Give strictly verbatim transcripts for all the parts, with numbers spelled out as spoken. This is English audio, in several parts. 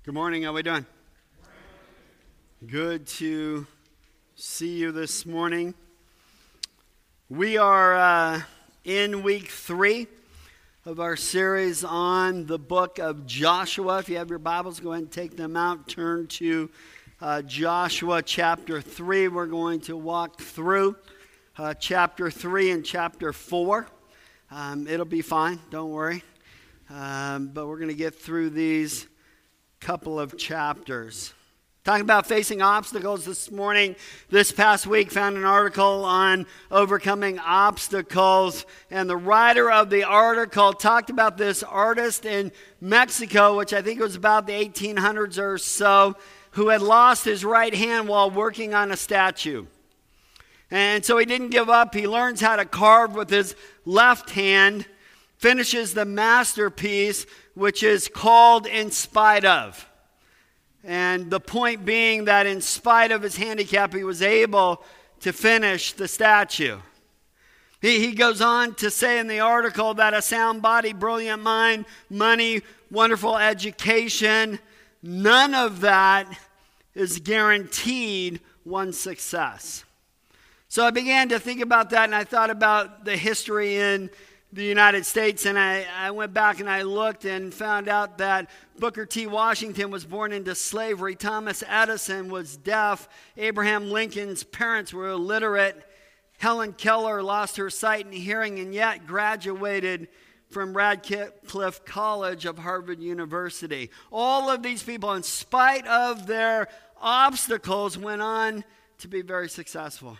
Good morning. How are we doing? Good to see you this morning. We are uh, in week three of our series on the book of Joshua. If you have your Bibles, go ahead and take them out. Turn to uh, Joshua chapter three. We're going to walk through uh, chapter three and chapter four. Um, it'll be fine. Don't worry. Um, but we're going to get through these couple of chapters. Talking about facing obstacles this morning. This past week found an article on overcoming obstacles, and the writer of the article talked about this artist in Mexico, which I think was about the eighteen hundreds or so, who had lost his right hand while working on a statue. And so he didn't give up. He learns how to carve with his left hand, finishes the masterpiece, which is called In Spite Of. And the point being that in spite of his handicap, he was able to finish the statue. He, he goes on to say in the article that a sound body, brilliant mind, money, wonderful education, none of that is guaranteed one's success. So I began to think about that, and I thought about the history in the United States, and I, I went back and I looked and found out that Booker T. Washington was born into slavery. Thomas Edison was deaf. Abraham Lincoln's parents were illiterate. Helen Keller lost her sight and hearing and yet graduated from Radcliffe College of Harvard University. All of these people, in spite of their obstacles, went on to be very successful.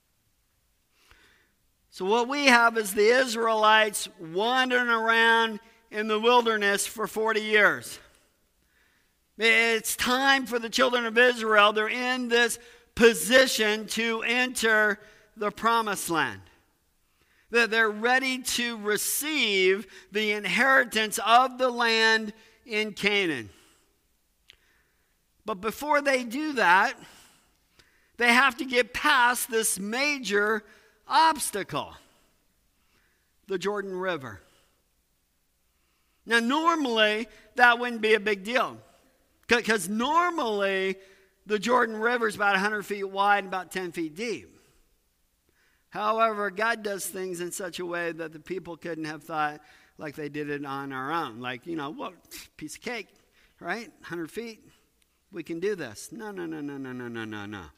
So what we have is the Israelites wandering around in the wilderness for forty years. It's time for the children of Israel. They're in this position to enter the promised land. They're ready to receive the inheritance of the land in Canaan. But before they do that, they have to get past this major obstacle, the Jordan River. Now, normally, that wouldn't be a big deal, because normally, the Jordan River is about one hundred feet wide and about ten feet deep. However, God does things in such a way that the people couldn't have thought like they did it on our own. Like, you know, what, piece of cake, right? one hundred feet, we can do this. No, no, no, no, no, no, no, no, no.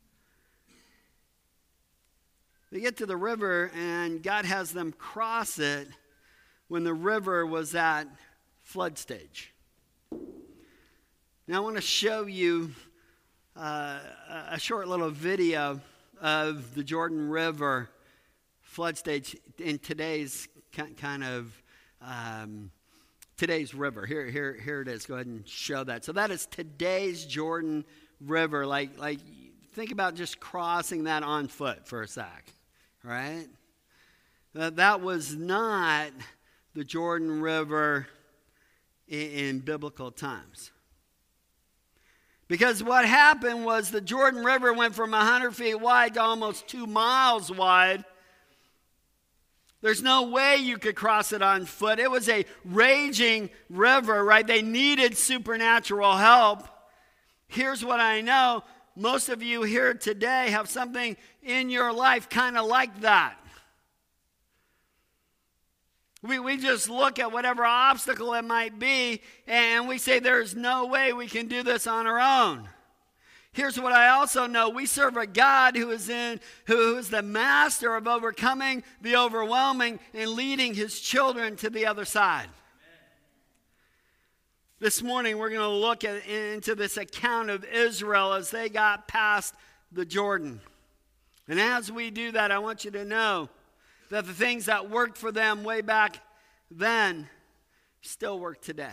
They get to the river, and God has them cross it when the river was at flood stage. Now, I want to show you uh, a short little video of the Jordan River flood stage in today's kind of um, today's river. Here, here, here it is. Go ahead and show that. So that is today's Jordan River. Like, like think about just crossing that on foot for a sec. Right? That, that was not the Jordan River in, in biblical times. Because what happened was the Jordan River went from one hundred feet wide to almost two miles wide. There's no way you could cross it on foot. It was a raging river, right? They needed supernatural help. Here's what I know. Most of you here today have something in your life kind of like that. We, we just look at whatever obstacle it might be, and we say there's no way we can do this on our own. Here's what I also know. We serve a God who is in, who is the master of overcoming the overwhelming and leading his children to the other side. This morning, we're going to look at, into this account of Israel as they got past the Jordan. And as we do that, I want you to know that the things that worked for them way back then still work today.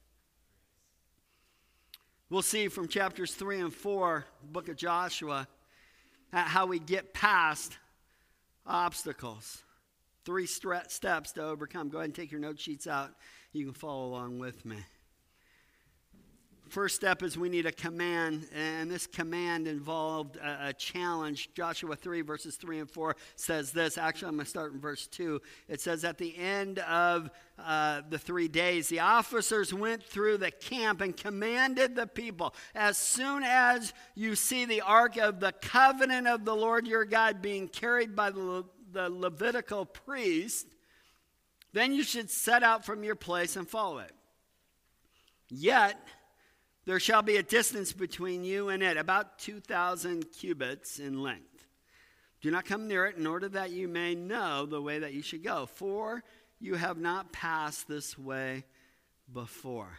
We'll see from chapters three and four, book of Joshua, how we get past obstacles. Three steps to overcome. Go ahead and take your note sheets out. You can follow along with me. first step is we need a command, and this command involved a, a challenge. Joshua three, verses three and four says this. Actually, I'm going to start in verse two. It says, at the end of uh, the three days, the officers went through the camp and commanded the people, as soon as you see the ark of the covenant of the Lord your God being carried by the, the Levitical priest, then you should set out from your place and follow it. Yet there shall be a distance between you and it, about two thousand cubits in length. Do not come near it, in order that you may know the way that you should go, for you have not passed this way before.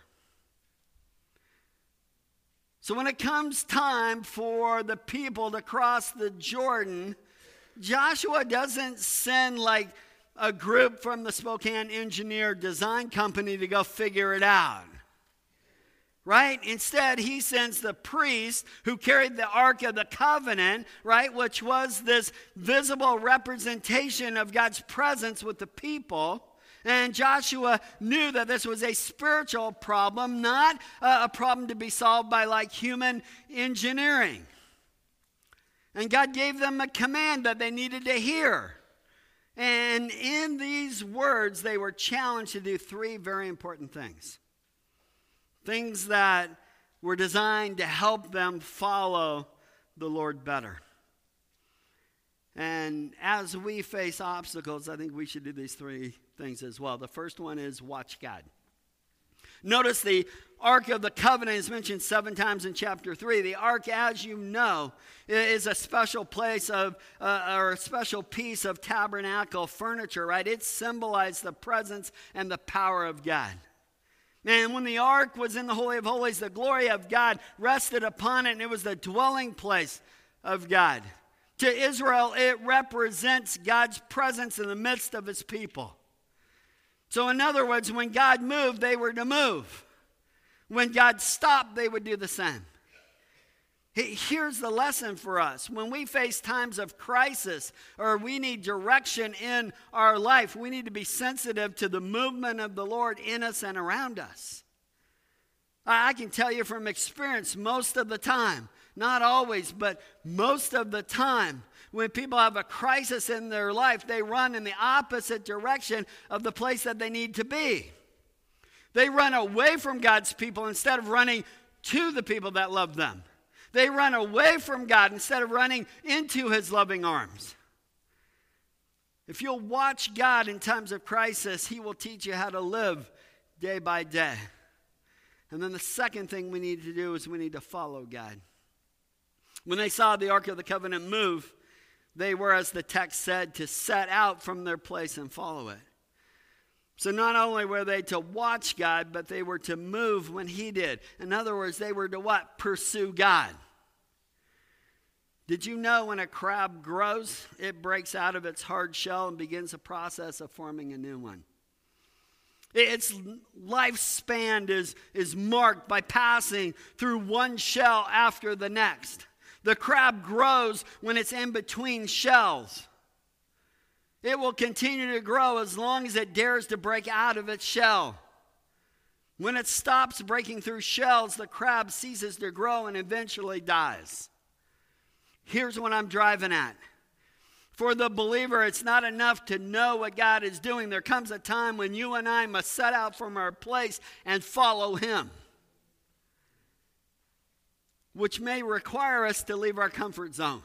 So when it comes time for the people to cross the Jordan, Joshua doesn't send like a group from the Spokane Engineer Design Company to go figure it out. Right? Instead, he sends the priest who carried the Ark of the Covenant, right, which was this visible representation of God's presence with the people. And Joshua knew that this was a spiritual problem, not a problem to be solved by like human engineering. And God gave them a command that they needed to hear. And in these words, they were challenged to do three very important things. Things that were designed to help them follow the Lord better. And as we face obstacles, I think we should do these three things as well. The first one is watch God. Notice the Ark of the Covenant is mentioned seven times in chapter three. The Ark, as you know, is a special place of, uh, or a special piece of tabernacle furniture, right? It symbolized the presence and the power of God. And when the ark was in the Holy of Holies, the glory of God rested upon it, and it was the dwelling place of God. To Israel, it represents God's presence in the midst of his people. So in other words, when God moved, they were to move. When God stopped, they would do the same. Here's the lesson for us. When we face times of crisis or we need direction in our life, we need to be sensitive to the movement of the Lord in us and around us. I can tell you from experience, most of the time, not always, but most of the time, when people have a crisis in their life, they run in the opposite direction of the place that they need to be. They run away from God's people instead of running to the people that love them. They run away from God instead of running into his loving arms. If you'll watch God in times of crisis, he will teach you how to live day by day. And then the second thing we need to do is we need to follow God. When they saw the Ark of the Covenant move, they were, as the text said, to set out from their place and follow it. So not only were they to watch God, but they were to move when he did. In other words, they were to what? Pursue God. Did you know when a crab grows, it breaks out of its hard shell and begins a process of forming a new one? Its lifespan is, is marked by passing through one shell after the next. The crab grows when it's in between shells. It will continue to grow as long as it dares to break out of its shell. When it stops breaking through shells, the crab ceases to grow and eventually dies. Here's what I'm driving at. For the believer, it's not enough to know what God is doing. There comes a time when you and I must set out from our place and follow him, which may require us to leave our comfort zone,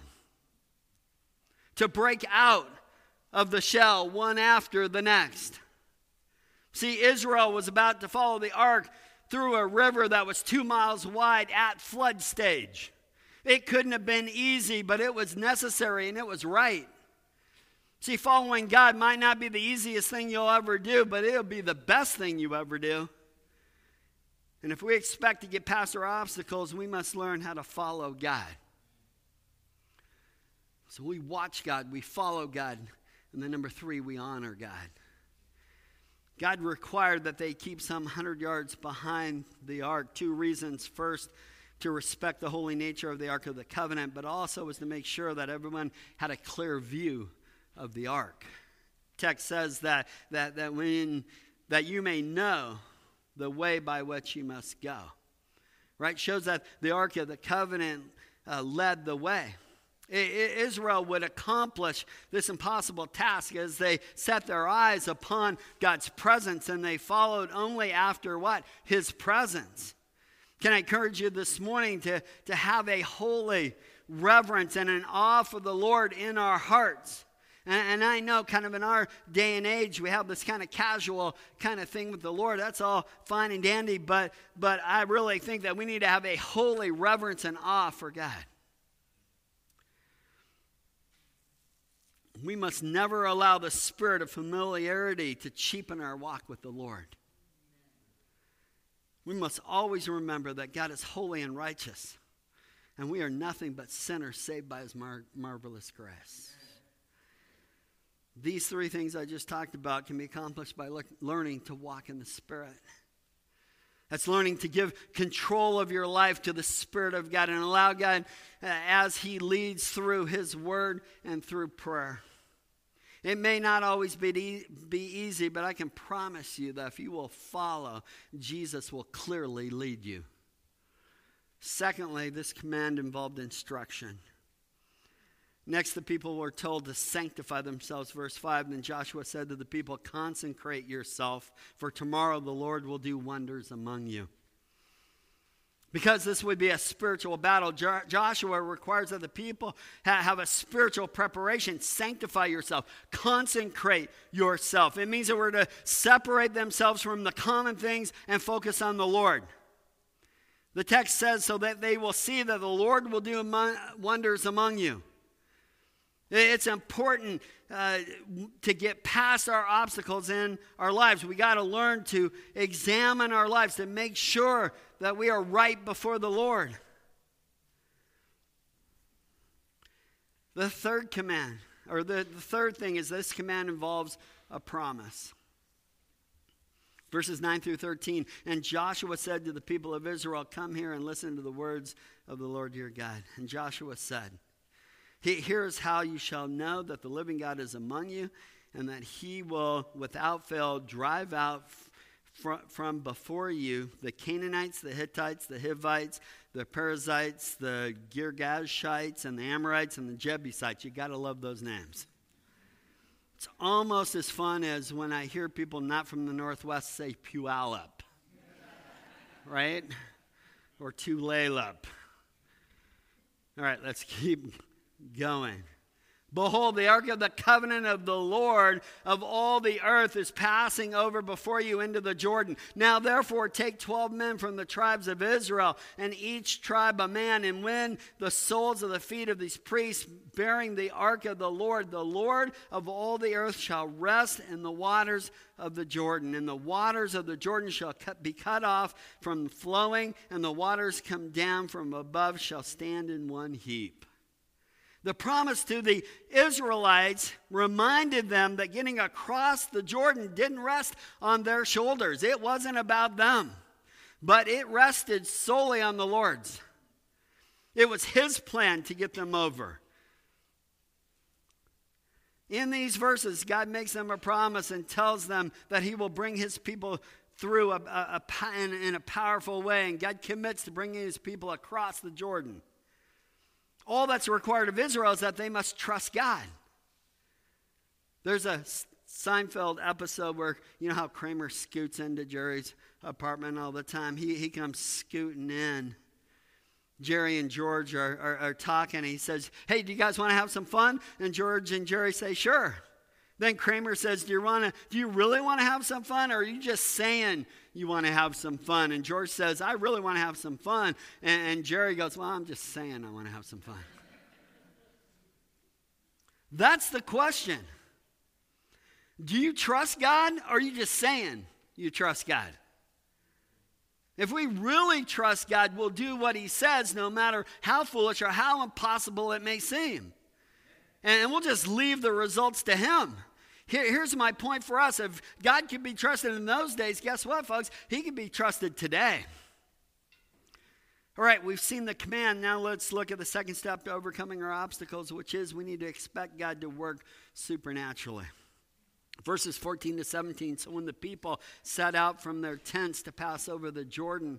to break out of the shell one after the next. See, Israel was about to follow the ark through a river that was two miles wide at flood stage. It couldn't have been easy, but it was necessary and it was right. See, following God might not be the easiest thing you'll ever do, but it'll be the best thing you ever do. And if we expect to get past our obstacles, we must learn how to follow God. So we watch God, we follow God, and then number three, we honor God. God required that they keep some hundred yards behind the ark. Two reasons. First, to respect the holy nature of the Ark of the Covenant, but also was to make sure that everyone had a clear view of the ark. Text says that that that when that you may know the way by which you must go. right? Shows that the Ark of the Covenant uh, led the way. I- I- Israel would accomplish this impossible task as they set their eyes upon God's presence, and they followed only after what? His presence. Can I encourage you this morning to, to have a holy reverence and an awe for the Lord in our hearts? And, and I know kind of in our day and age, we have this kind of casual kind of thing with the Lord. That's all fine and dandy, but, but I really think that we need to have a holy reverence and awe for God. We must never allow the spirit of familiarity to cheapen our walk with the Lord. We must always remember that God is holy and righteous, and we are nothing but sinners saved by his mar- marvelous grace. These three things I just talked about can be accomplished by le- learning to walk in the Spirit. That's learning to give control of your life to the Spirit of God and allow God uh, as he leads through his word and through prayer. It may not always be, be easy, but I can promise you that if you will follow, Jesus will clearly lead you. Secondly, this command involved instruction. Next, the people were told to sanctify themselves. Verse five, then Joshua said to the people, consecrate yourself, for tomorrow the Lord will do wonders among you. Because this would be a spiritual battle, Jo- Joshua requires that the people ha- have a spiritual preparation. Sanctify yourself. Consecrate yourself. It means that we're to separate themselves from the common things and focus on the Lord. The text says, so that they will see that the Lord will do among, wonders among you. It's important uh, to get past our obstacles in our lives. We got to learn to examine our lives to make sure that we are right before the Lord. The third command, or the, the third thing is this command involves a promise. Verses nine through thirteen, and Joshua said to the people of Israel, come here and listen to the words of the Lord your God. And Joshua said, here is how you shall know that the living God is among you, and that he will without fail drive out fr- from before you the Canaanites, the Hittites, the Hivites, the Perizzites, the Girgashites, and the Amorites, and the Jebusites. You got to love those names. It's almost as fun as when I hear people not from the Northwest say Puyallup, right? Or Tulalip. All right, let's keep going. Behold, the ark of the covenant of the Lord of all the earth is passing over before you into the Jordan. Now therefore take twelve men from the tribes of Israel, and each tribe a man, and when the soles of the feet of these priests bearing the ark of the Lord, the Lord of all the earth shall rest in the waters of the Jordan. And the waters of the Jordan shall cut, be cut off from flowing, and the waters come down from above shall stand in one heap. The promise to the Israelites reminded them that getting across the Jordan didn't rest on their shoulders. It wasn't about them, but it rested solely on the Lord's. It was his plan to get them over. In these verses, God makes them a promise and tells them that he will bring his people through a, a, a, in, in a powerful way, and God commits to bringing his people across the Jordan. All that's required of Israel is that they must trust God. There's a Seinfeld episode where, you know how Kramer scoots into Jerry's apartment all the time? He, he comes scooting in. Jerry and George are, are, are talking. And he says, hey, do you guys want to have some fun? And George and Jerry say, sure. Then Kramer says, do you, wanna, do you really want to have some fun, or are you just saying you want to have some fun? And George says, I really want to have some fun. And, and Jerry goes, well, I'm just saying I want to have some fun. That's the question. Do you trust God, or are you just saying you trust God? If we really trust God, we'll do what he says no matter how foolish or how impossible it may seem. And we'll just leave the results to him. Here, here's my point for us. If God could be trusted in those days, guess what, folks? He can be trusted today. All right, we've seen the command. Now let's look at the second step to overcoming our obstacles, which is we need to expect God to work supernaturally. Verses fourteen to seventeen, so when the people set out from their tents to pass over the Jordan,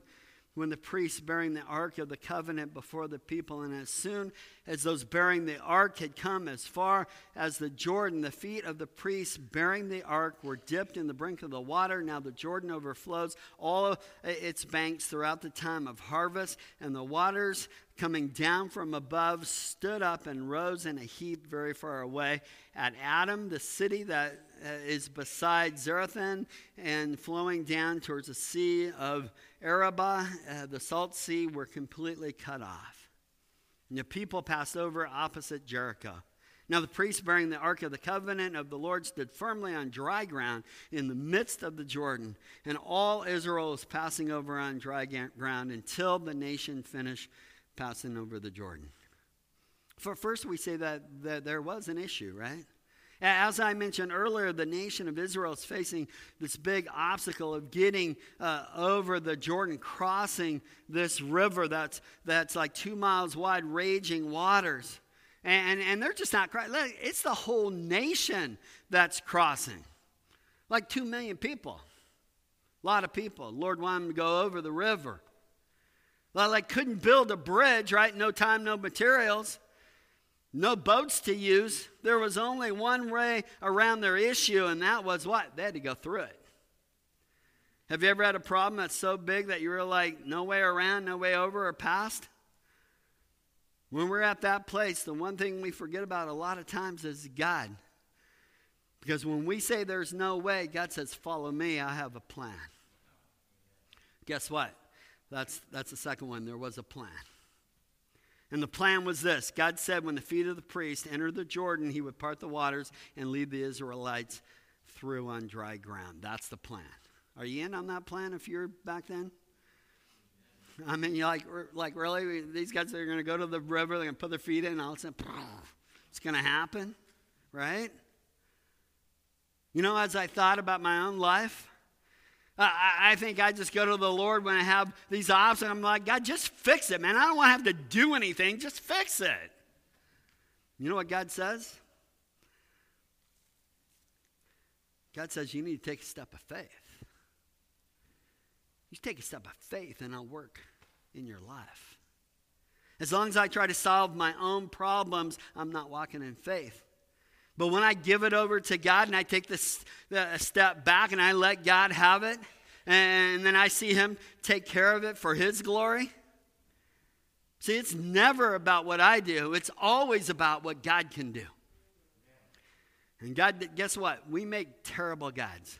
when the priests bearing the ark of the covenant before the people. And as soon as those bearing the ark had come as far as the Jordan, the feet of the priests bearing the ark were dipped in the brink of the water. Now the Jordan overflows all of its banks throughout the time of harvest, and the waters coming down from above stood up and rose in a heap very far away at Adam, the city that uh, is beside Zarethan, and flowing down towards the sea of Arabah, uh, the salt sea, were completely cut off. And the people passed over opposite Jericho. Now the priests bearing the ark of the covenant of the Lord stood firmly on dry ground in the midst of the Jordan, and all Israel was passing over on dry ground until the nation finished passing over the Jordan. For first, we say that, that there was an issue, right? As I mentioned earlier, the nation of Israel is facing this big obstacle of getting uh, over the Jordan, crossing this river that's that's like two miles wide, raging waters. And, and they're just not crossing. It's the whole nation that's crossing. Like two million people. A lot of people. Lord wanted them to go over the river. Like couldn't build a bridge, right? No time, no materials. No boats to use. There was only one way around their issue, and that was what? They had to go through it. Have you ever had a problem that's so big that you were like, no way around, no way over or past? When we're at that place, the one thing we forget about a lot of times is God. Because when we say there's no way, God says, follow me, I have a plan. Guess what? That's, that's the second one. There was a plan. And the plan was this. God said when the feet of the priest entered the Jordan, he would part the waters and lead the Israelites through on dry ground. That's the plan. Are you in on that plan if you're back then? I mean, you're like, like really? These guys are going to go to the river, they're going to put their feet in, and all of a sudden, it's going to happen, right? You know, as I thought about my own life, I think I just go to the Lord when I have these obstacles. I'm like, God, just fix it, man. I don't want to have to do anything. Just fix it. You know what God says? God says you need to take a step of faith. You take a step of faith and I'll work in your life. As long as I try to solve my own problems, I'm not walking in faith. But when I give it over to God and I take this a step back and I let God have it, and then I see him take care of it for his glory. See, it's never about what I do. It's always about what God can do. And God, guess what? We make terrible gods.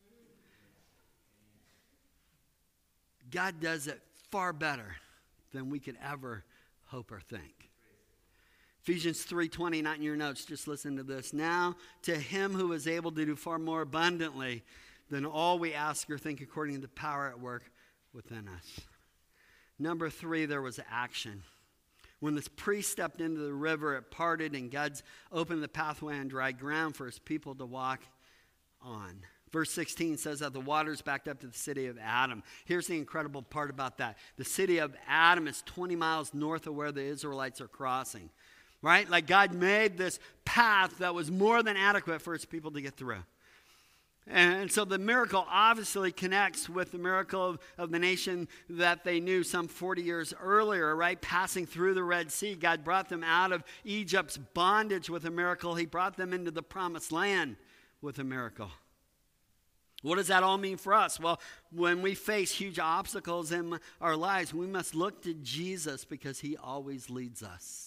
God does it far better than we could ever hope or think. Ephesians three twenty, not in your notes, just listen to this. Now to him who is able to do far more abundantly than all we ask or think according to the power at work within us. Number three, there was action. When this priest stepped into the river, it parted and God's opened the pathway on dry ground for his people to walk on. Verse sixteen says that the waters backed up to the city of Adam. Here's the incredible part about that. The city of Adam is twenty miles north of where the Israelites are crossing. Right? Like God made this path that was more than adequate for his people to get through. And so the miracle obviously connects with the miracle of, of the nation that they knew some forty years earlier, right? Passing through the Red Sea. God brought them out of Egypt's bondage with a miracle. He brought them into the promised land with a miracle. What does that all mean for us? Well, when we face huge obstacles in our lives, we must look to Jesus because he always leads us.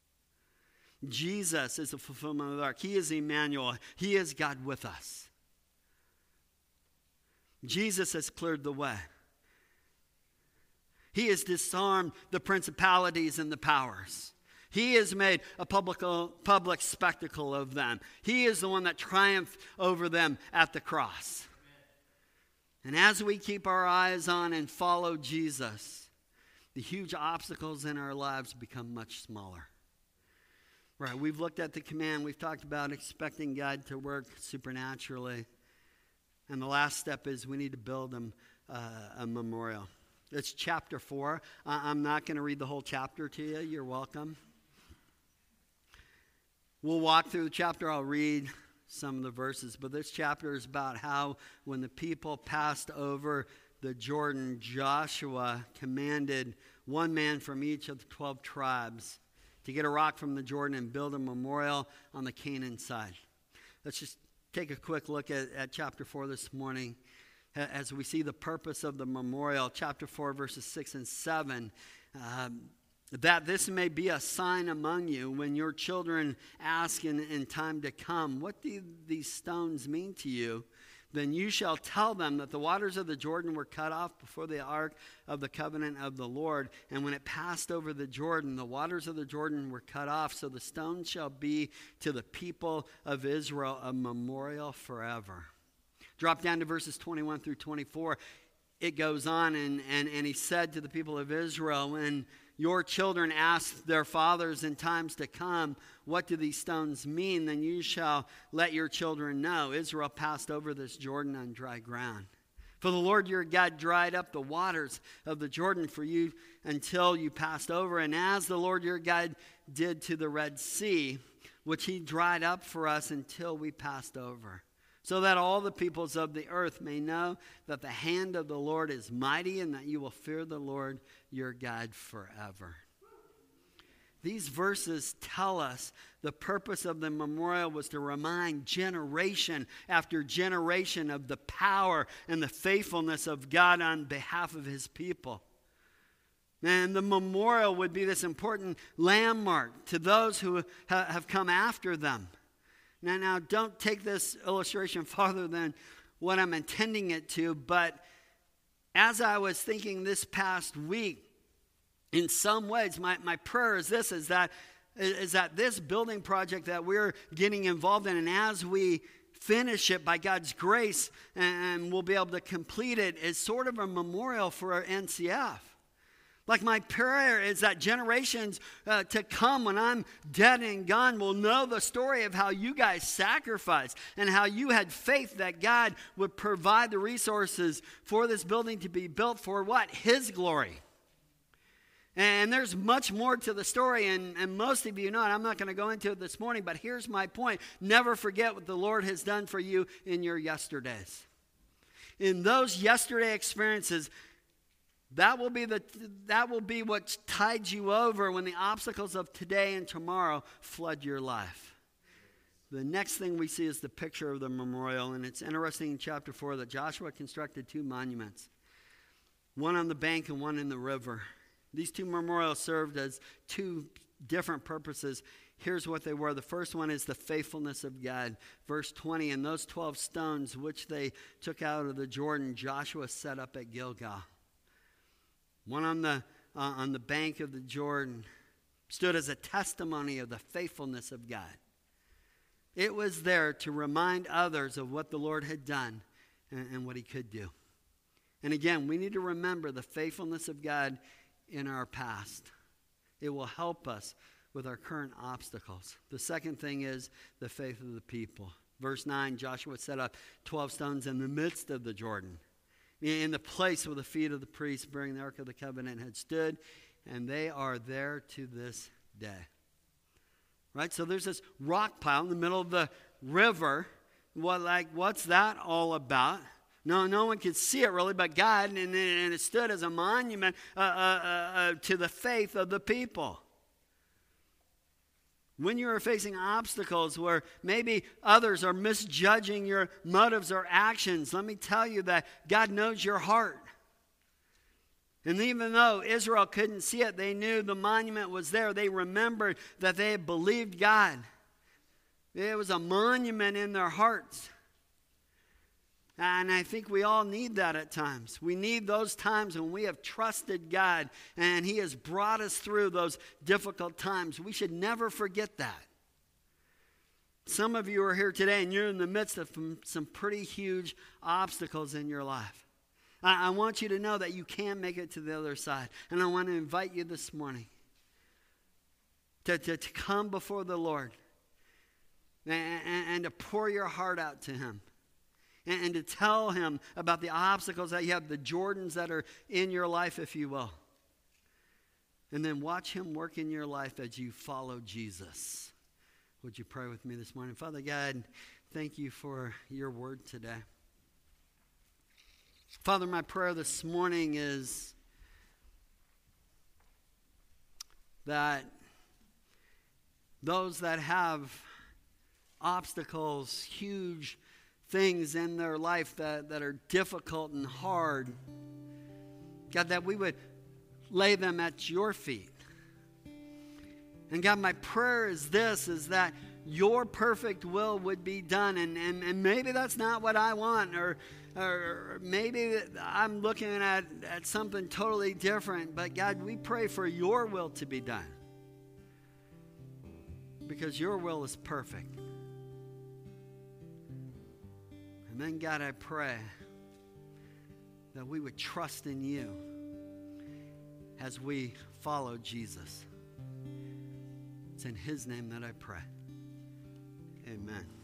Jesus is the fulfillment of the ark. He is Emmanuel. He is God with us. Jesus has cleared the way. He has disarmed the principalities and the powers. He has made a public, public spectacle of them. He is the one that triumphed over them at the cross. And as we keep our eyes on and follow Jesus, the huge obstacles in our lives become much smaller. Right, we've looked at the command. We've talked about expecting God to work supernaturally. And the last step is we need to build them uh, a memorial. It's chapter four. Uh, I'm not going to read the whole chapter to you. You're welcome. We'll walk through the chapter. I'll read some of the verses. But this chapter is about how when the people passed over the Jordan, Joshua commanded one man from each of the twelve tribes to get a rock from the Jordan and build a memorial on the Canaan side. Let's just take a quick look at, at chapter four this morning as we see the purpose of the memorial. Chapter four, verses six and seven. Um, that this may be a sign among you when your children ask in, in time to come, what do these stones mean to you? Then you shall tell them that the waters of the Jordan were cut off before the ark of the covenant of the Lord. And when it passed over the Jordan, the waters of the Jordan were cut off. So the stones shall be to the people of Israel a memorial forever. Drop down to verses twenty-one through twenty-four. It goes on, and, and, and he said to the people of Israel, when your children ask their fathers in times to come, what do these stones mean? Then you shall let your children know. Israel passed over this Jordan on dry ground. For the Lord your God dried up the waters of the Jordan for you until you passed over. And as the Lord your God did to the Red Sea, which he dried up for us until we passed over. So that all the peoples of the earth may know that the hand of the Lord is mighty and that you will fear the Lord your God forever. These verses tell us the purpose of the memorial was to remind generation after generation of the power and the faithfulness of God on behalf of his people. And the memorial would be this important landmark to those who ha- have come after them. Now, now, don't take this illustration farther than what I'm intending it to, but as I was thinking this past week, in some ways, my, my prayer is this, is that, is that this building project that we're getting involved in, and as we finish it by God's grace, and we'll be able to complete it, is sort of a memorial for our N C F. Like my prayer is that generations uh, to come when I'm dead and gone will know the story of how you guys sacrificed and how you had faith that God would provide the resources for this building to be built for what? His glory. And there's much more to the story, and, and most of you know it. I'm not going to go into it this morning, but here's my point. Never forget what the Lord has done for you in your yesterdays. In those yesterday experiences, That will be the that will be what tides you over when the obstacles of today and tomorrow flood your life. The next thing we see is the picture of the memorial, and it's interesting in chapter four that Joshua constructed two monuments, one on the bank and one in the river. These two memorials served as two different purposes. Here's what they were. The first one is the faithfulness of God. Verse twenty, and those twelve stones which they took out of the Jordan, Joshua set up at Gilgal. One on the uh, on the bank of the Jordan stood as a testimony of the faithfulness of God. It was there to remind others of what the Lord had done and, and what he could do. And again, we need to remember the faithfulness of God in our past. It will help us with our current obstacles. The second thing is the faith of the people. Verse nine, Joshua set up twelve stones in the midst of the Jordan, in the place where the feet of the priests bearing the Ark of the Covenant had stood, and they are there to this day. Right? So there's this rock pile in the middle of the river. What, like, what's that all about? No, no one could see it really but God, and, and it stood as a monument uh, uh, uh, to the faith of the people. When you are facing obstacles where maybe others are misjudging your motives or actions, let me tell you that God knows your heart. And even though Israel couldn't see it, they knew the monument was there. They remembered that they had believed God. It was a monument in their hearts. And I think we all need that at times. We need those times when we have trusted God and he has brought us through those difficult times. We should never forget that. Some of you are here today and you're in the midst of some pretty huge obstacles in your life. I, I want you to know that you can make it to the other side. And I want to invite you this morning to, to, to come before the Lord and, and, and to pour your heart out to him. And, and to tell him about the obstacles that you have, the Jordans that are in your life, if you will. And then watch him work in your life as you follow Jesus. Would you pray with me this morning? Father God, thank you for your word today. Father, my prayer this morning is that those that have obstacles, huge things in their life that, that are difficult and hard, God, that we would lay them at your feet. And God, my prayer is this, is that your perfect will would be done. And, and, and maybe that's not what I want, or, or maybe I'm looking at, at something totally different. But God, we pray for your will to be done, because your will is perfect. And then, God, I pray that we would trust in you as we follow Jesus. It's in his name that I pray. Amen.